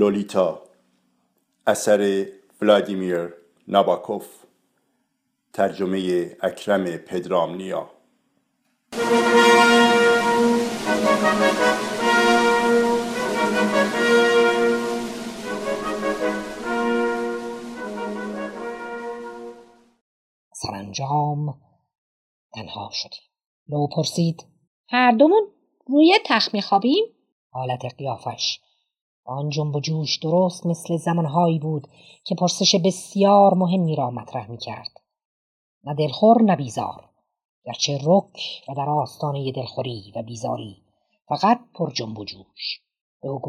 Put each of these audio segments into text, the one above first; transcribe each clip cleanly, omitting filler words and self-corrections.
لولیتا، اثر ولادیمیر ناباکوف، ترجمه اکرم پدرامنیا. سرانجام تنها شدیم. لو پرسید: هر دومون روی تخت میخوابیم؟ حالت قیافش آن جنب و جوش درست مثل زمانهایی بود که پرسش بسیار مهمی را مطرح میکرد. نه دلخور نه بیزار، گرچه رک و در آستانه دلخوری و بیزاری، فقط پر جنب و جوش. به او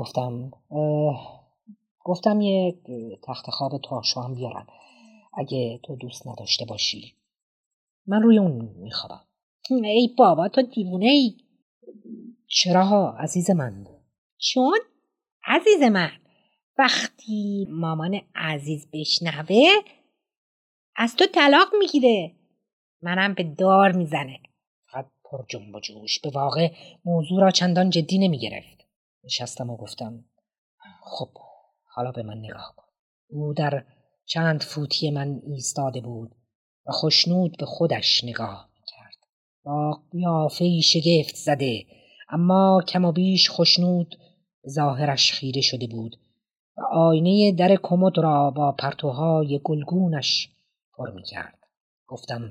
گفتم یک تخت خواب تاشو هم بیارن اگه تو دوست نداشته باشی. من روی اون میخوابم. ای بابا، تو دیوونه ای؟ چرا عزیز من؟ چون عزیز من وقتی مامان عزیز بشنوه از تو طلاق میگیره، منم به دار میزنه. فقط پر جنب و جوش، به واقع موضوع را چندان جدی نمیگرفت. نشستم و گفتم: خب حالا به من نگاه کن. او در چند فوتی من ایستاده بود و خوشنود به خودش نگاه میکرد. با قیافه‌ای شگفت زده اما کم و بیش خوشنود به ظاهرش خیره شده بود و آینه در کمد را با پرتوهای گلگونش پر میکرد. گفتم: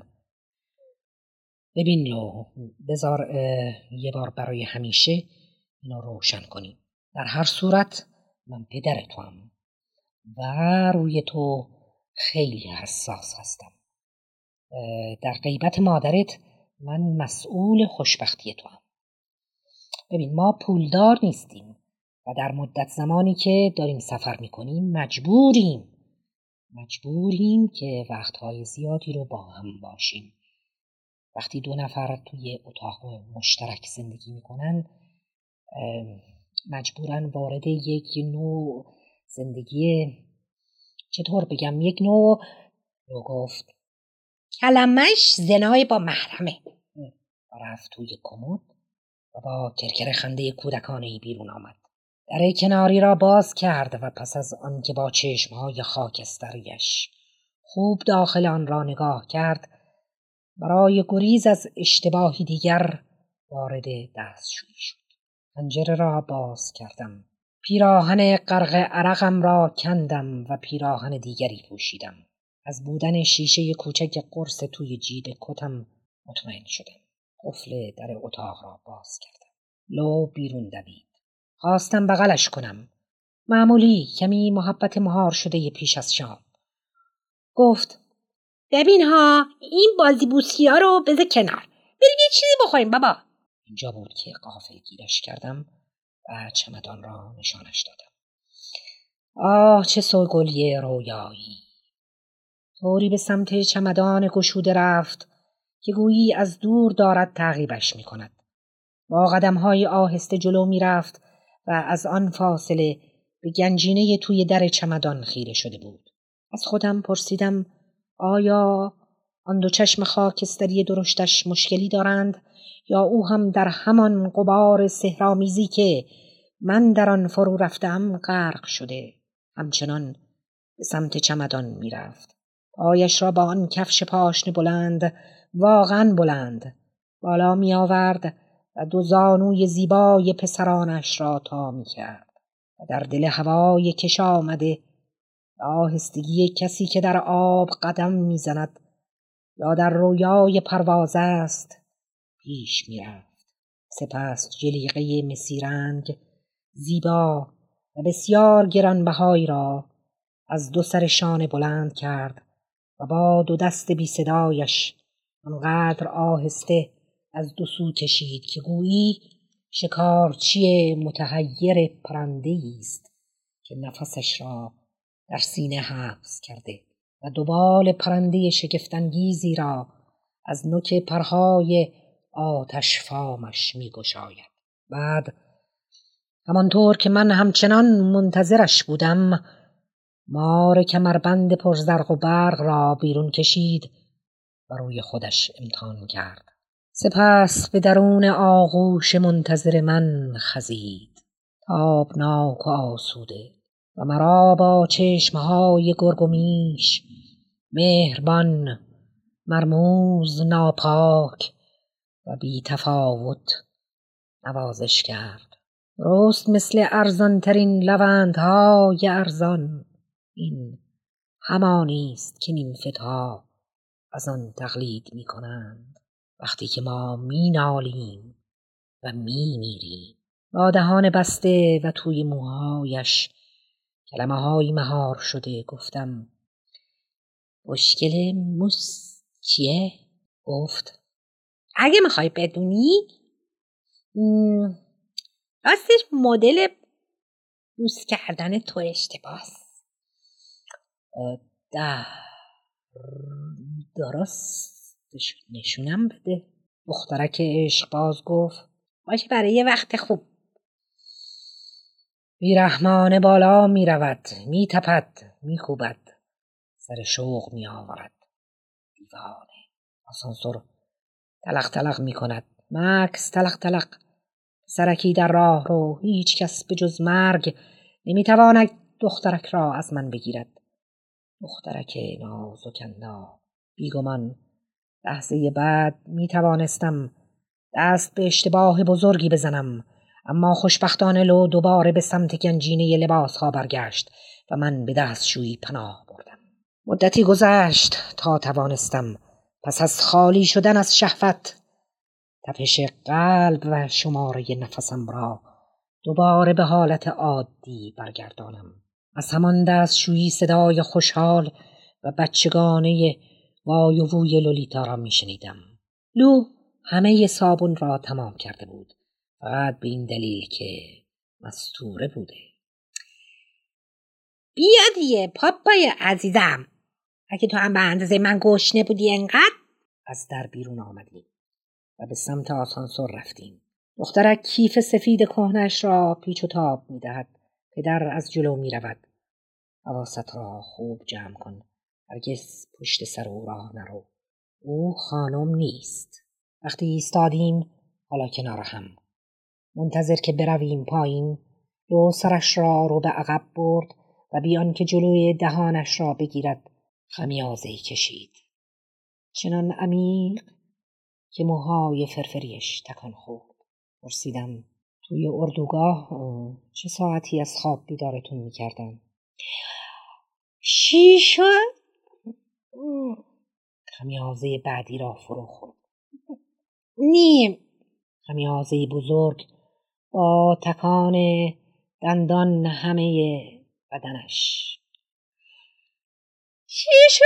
ببین لو، بذار یه بار برای همیشه اینو روشن کنیم. در هر صورت من پدر تو هم و روی تو خیلی حساس هستم. در غیبت مادرت من مسئول خوشبختی تو هم. ببین، ما پولدار نیستیم و در مدت زمانی که داریم سفر میکنیم مجبوریم که وقتهای زیادی رو با هم باشیم. وقتی دو نفر توی اتاق مشترک زندگی میکنن مجبورن وارد یک نوع زندگی، چطور بگم، یک نوع، رو گفت کلمش زنای با محرمه. و رفت توی کمد و با کرکر خنده کودکانه‌ای بیرون آمد. در کناری را باز کرد و پس از آن که با چشمهای خاکستریش خوب داخل آن را نگاه کرد، برای گریز از اشتباهی دیگر وارد دستشویی شد. پنجره را باز کردم. پیراهن غرق عرقم را کندم و پیراهن دیگری پوشیدم. از بودن شیشه کوچک قرص توی جیب کتم مطمئن شدم. قفل در اتاق را باز کردم. لو بیرون دوید. خواستم بغلش کنم. معمولی، کمی محبت مهار شده پیش از شام. گفت: ببین ها، این بازی بوسکی ها رو بذار کنار، بریم یه چیزی بخوریم بابا. اینجا بود که غافلگیرش کردم و چمدان را نشانش دادم. آه چه سوگلی رویایی! طوری به سمت چمدان گشوده رفت که گویی از دور دارد تعقیبش می کند. با قدم‌های آهسته جلو می رفت و از آن فاصله به گنجینه توی در چمدان خیره شده بود. از خودم پرسیدم آیا آن دو چشم خاکستری درشتش مشکلی دارند یا او هم در همان غبار سحرآمیزی که من در آن فرو رفتم غرق شده. همچنان به سمت چمدان می رفت. پایش را با آن کفش پاشنه بلند، واقعا بلند، بالا می آورد و دو زانوی زیبای پسرانش را تا می کرد و در دل هوای کش آمده آهستگی کسی که در آب قدم می زند یا در رویای پرواز است پیش می رفت. سپس جلیقه مسیرنگ زیبا و بسیار گرانبهایی را از دو سر شانه بلند کرد و با دو دست بی صدایش آنقدر آهسته از دو سو کشید که گویی شکارچی متحیر پرنده‌ای است که نفسش را در سینه حبس کرده و دوبال پرنده شگفت‌انگیزی را از نوک پرهای آتش فامش می گشاید. بعد همانطور که من همچنان منتظرش بودم، مار کمربند پرزرق و برق را بیرون کشید و روی خودش امتحان کرد. سپس به درون آغوش منتظر من خزید، تابناک و آسوده. و مرا با چشمهای گرگ و میش مهربان، مرموز، ناپاک و بی تفاوت نوازش کرد. رست مثل ارزان ترین لوندهای ارزان. این همانی است که نیمفتها از آن تقلید می کنند وقتی که ما می نالیم و می میریم. با دهان بسته و توی موهایش کلمه های مهار شده گفتم: مشکل موس چیه؟ گفت: اگه میخوای بدونی، راستش مدل بوس کردن تو اشتباهست. درستش نشونم بده. دخترک عشق باز گفت: باشه، برای یه وقت خوب. بیرحمانه بالا می رود، می تپد، می کوبد، سر شوق می آورد. دیوانه. آسانسور تلق تلق می کند. مکس تلق تلق. سرکی در راه رو. هیچ کس به جز مرگ نمی تواند دخترک را از من بگیرد. دخترک نازک اندام. بیگمان لحظه بعد می توانستم دست به اشتباه بزرگی بزنم، اما خوشبختانه لو دوباره به سمت گنجینه لباس ها برگشت و من به دستشویی پناه بردم. مدتی گذشت تا توانستم پس از خالی شدن از شهوت تپش قلب و شماره نفسم را دوباره به حالت عادی برگردانم. از همان دستشویی صدای خوشحال و بچگانه وای و ووی لولیتا را می شنیدم. لو همه صابون را تمام کرده بود، فقط به این دلیل که مستوره بوده. بیا دیگه پاپای عزیزم، اگه تو هم به اندازه من گشنه بودی انقدر. از در بیرون آمدیم و به سمت آسانسور رفتیم. دخترک کیف سفید کهنش را پیچ و تاب می دهد. پدر از جلو می رود. حواست را خوب جمع کن. هرگز پشت سر او راه نرو. او خانم نیست. وقتی ایستادیم حالا کنار هم، منتظر که برویم پایین، لو سرش را رو به عقب برد و بیان که جلوی دهانش را بگیرد خمیازه‌ای کشید، چنان عمیق که موهای فرفریش تکان خورد. پرسیدم: توی اردوگاه چه ساعتی از خواب بیدارتون میکردن؟ شیشه؟ خمیازه بعدی را فرو خورد. نیم. خمیازه بزرگ با تکان دندان همه بدنش. شیشه؟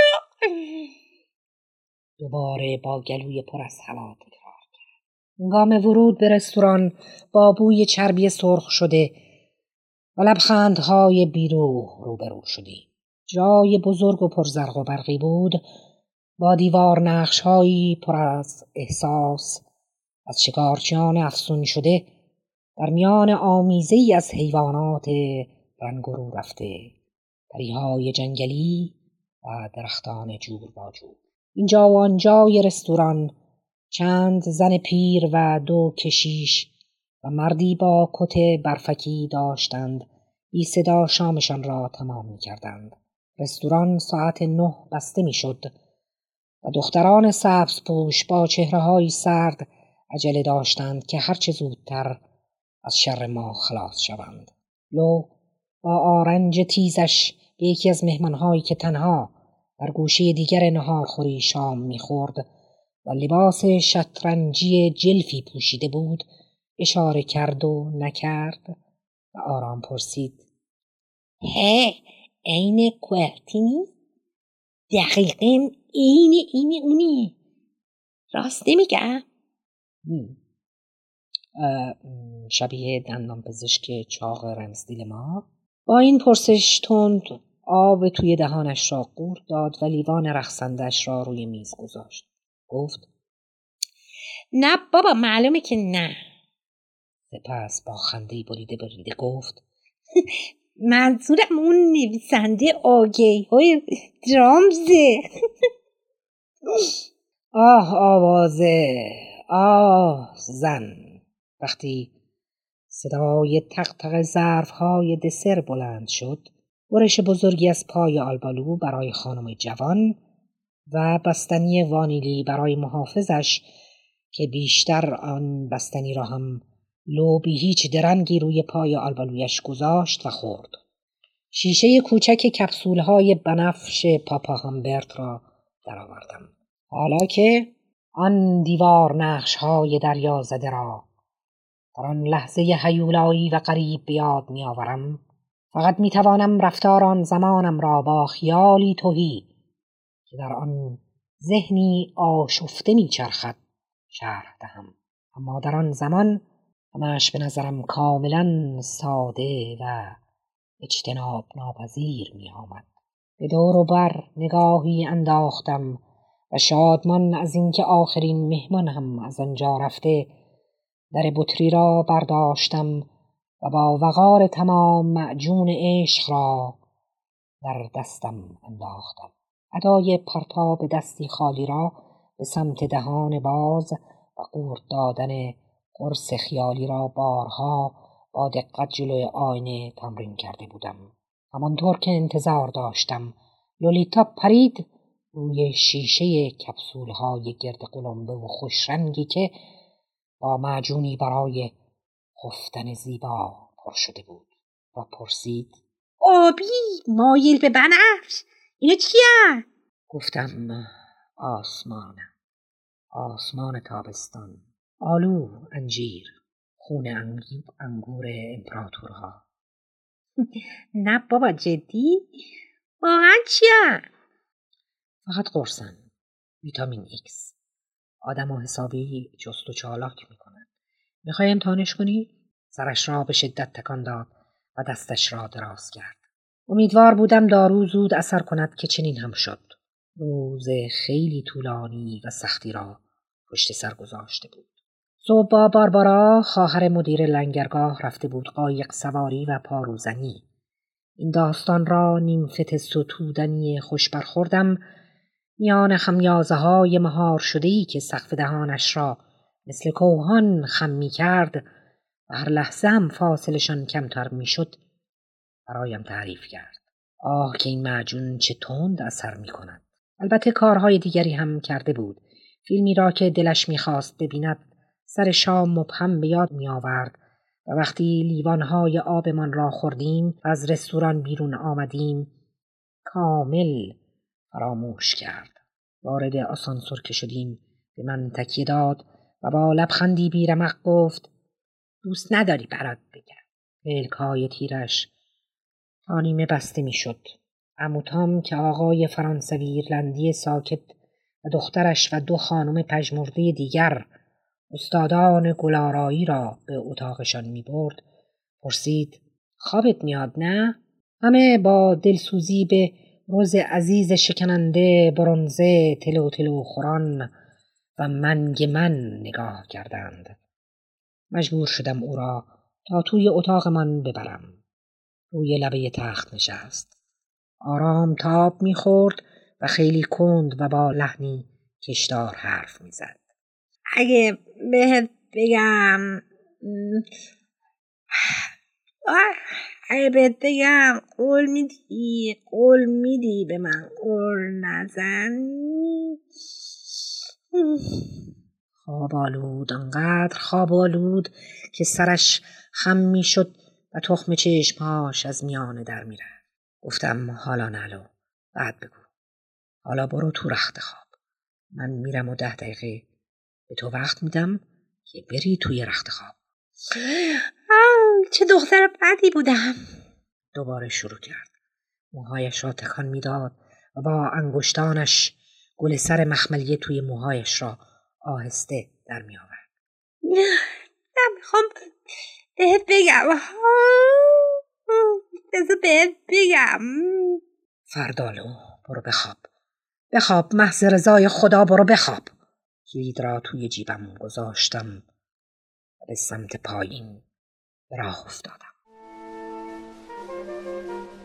دوباره با گلوی پر از هوا تکرار کرد. هنگام ورود به رستوران با بوی چربی سرخ شده و لبخندهای بیروح روبرو شدیم. جای بزرگ و پرزرق و برقی بود، با دیوار نقش‌هایی پر از احساس از شکارچیان افسون شده در میان آمیزه‌ای از حیوانات رنگ و رو رفته، پریهای جنگلی و درختان جور با جور. اینجا و آنجای رستوران چند زن پیر و 2 کشیش و مردی با کت برفکی داشتند بی صدا شامشان را تمام می کردند. رستوران ساعت 9 بسته می شد و دختران سبز پوش با چهره‌های سرد عجله داشتند که هرچه زودتر از شر ما خلاص شوند. لو با آرنج تیزش به یکی از مهمانهایی که تنها در گوشه دیگر نهارخوری شام می‌خورد و لباس شطرنجی جلفی پوشیده بود اشاره کرد و نکرد و آرام پرسید: عین کوهرتینی؟ دقیقاً عین اونیه. راست نمیگم؟ شبیه دندان پزشک چاق رمزدیل ما. با این پرسش تند آب توی دهانش را قورت داد و لیوان رقصندش را روی میز گذاشت. گفت: نه بابا، معلومه که نه. سپس با خنده‌ای بریده گفت: منظورم اون نویسنده آگهی‌های درامزه. آوازه زن. وقتی صدای تق تق ظرف‌های دسر بلند شد برش بزرگی از پای آلبالو برای خانم جوان و بستنی وانیلی برای محافظش که بیشتر آن بستنی را هم لو بی هیچ درنگی روی پای آلبالویش گذاشت و خورد. شیشه کوچک کپسول‌های بنفش پاپا همبرت را درآوردم. حالا که آن دیوار نقش‌های دریا زده را در آن لحظه هیولایی و غریب به یاد می‌آورم، فقط می‌توانم رفتار آن زمانم را با خیالی تهی که در آن ذهنی آشفته می‌چرخد شرح دهم. اما در آن زمان همش به نظرم کاملا ساده و اجتناب ناپذیر می‌آمد. به دور و بر نگاهی انداختم و شادمان از اینکه آخرین مهمان هم از آنجا رفته، در بطری را برداشتم و با وقار تمام معجون عشق را در دستم انداختم. ادای پرتاب دستی خالی را به سمت دهان باز و قورت دادن قرص خیالی را بارها با دقت جلوی آینه تمرین کرده بودم. همانطور که انتظار داشتم، لولیتا پرید روی شیشه کپسول‌های گرد قلمبه و خوشرنگی که با معجونی برای خفتن زیبا پر شده بود و پرسید: آبی مایل به بنفش، اینا چیه؟ گفتم: آسمان تابستان، آلو، انجیر، خون انگور امپراتورها. نه بابا جدی؟ واقعا چیه؟ فقط قرصن، ویتامین ایکس. آدم و حسابی جست و چالاک میکنن. میخوای امتحانش کنی؟ سرش را به شدت تکان داد و دستش را دراز کرد. امیدوار بودم دارو زود اثر کند که چنین هم شد. روز خیلی طولانی و سختی را پشت سر گذاشته بود. صبح با باربارا خواهر مدیر لنگرگاه رفته بود قایق سواری و پاروزنی. این داستان را نیمفت ستودنی خوش برخوردم میان خمیازه‌های مهار شده‌ای که سقف دهانش را مثل کوهان خم می‌کرد و هر لحظه هم فاصلشان کمتر می‌شد برایم تعریف کرد. آه که این معجون چه تند اثر می‌کند. البته کارهای دیگری هم کرده بود. فیلمی را که دلش می‌خواست ببیند سر شام مبهم به یاد می‌آورد و وقتی لیوان‌های آبمان را خوردیم و از رستوران بیرون آمدیم کامل فراموش کرد. وارد آسانسور که شدیم به من تکیه داد و با لبخندی بیرمق گفت: دوست نداری برات بگم؟ پلک‌های تیرش تا نیمه بسته می‌شد. عمو تام که آقای فرانسوی ایرلندی ساکت و دخترش و 2 خانم پژمرده دیگر استادان گلارایی را به اتاقشان می‌برد پرسید: خوابت میاد نه؟ همه با دلسوزی به روز عزیز شکننده برنزه تلو خوران و منگ من نگاه کردند. مجبور شدم او را تا توی اتاقمان ببرم. روی لبه تخت نشست. آرام تاب می‌خورد و خیلی کند و با لحنی کشدار حرف می‌زد. اگه بهت بگم قول میدی به من قول نزنی؟ انقدر خواب آلود که سرش خم میشد و تخم چشمهاش از میانه در میرفت. گفتم: حالا نلو، بعد بگو. حالا برو تو رخت خواب. من میرم و 10 دقیقه به تو وقت میدم که بری توی رخت خواب. چه دختر بدی بودم. دوباره شروع کرد. موهایش را تکان میداد و با انگشتانش گل سر مخملیه توی موهایش را آهسته در می آورد. نمیخوام بهت بگم. بذار بهت بگم. فردالو، برو بخواب. محض رضای خدا برو بخواب. کلید را توی جیبم گذاشتم و به سمت پایین به راه افتادم.